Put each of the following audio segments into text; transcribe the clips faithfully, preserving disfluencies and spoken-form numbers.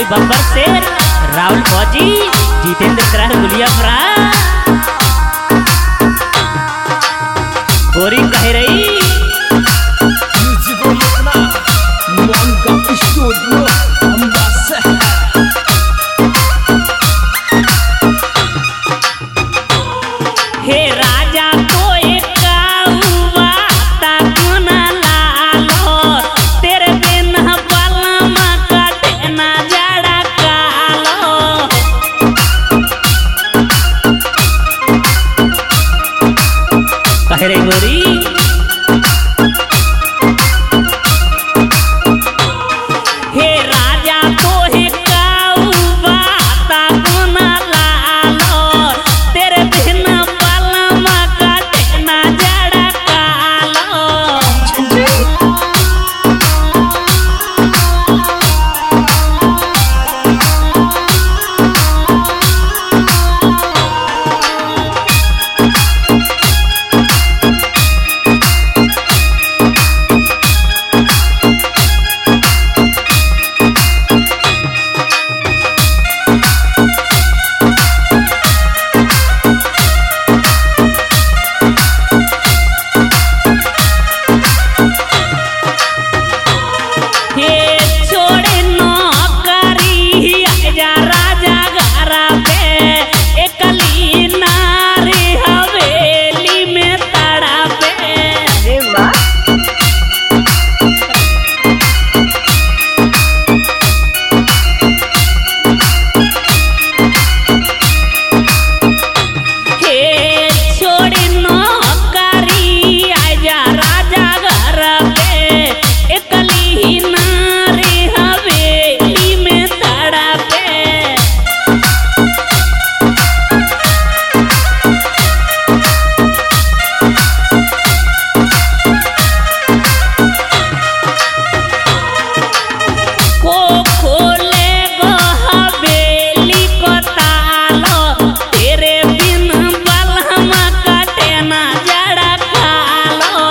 बब्बर शेर, राहुल फौजी, जितेंद्र करार गुलिया फ्रा, गोरी कह रही हे राजा तो एक काउवा ताकुना लालो, तेरे बिना बलमा कटे ना जड़ा कालो। कह रे गोरी हे राजा तो हे काउवा ताकुना लालो, तेरे बिना बलमा कटे ना जड़ा कालो। हे छोड़े नौकरी आजा राजा घरा पे, एकली नारी हवेली में तड़ा पे। हे छोड़े नौकरी आजा राजा घरा पे, एकली नारी हवेली में तड़ा पे। को खोले गो हवेली को तालो, तेरे बिन बलमा कटे ना जड़ा खालो।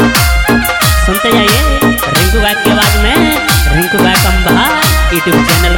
सुनते जाइए रिंकू बाग की आवाज में, रिंकू बाग कंबा यूट्यूब चैनल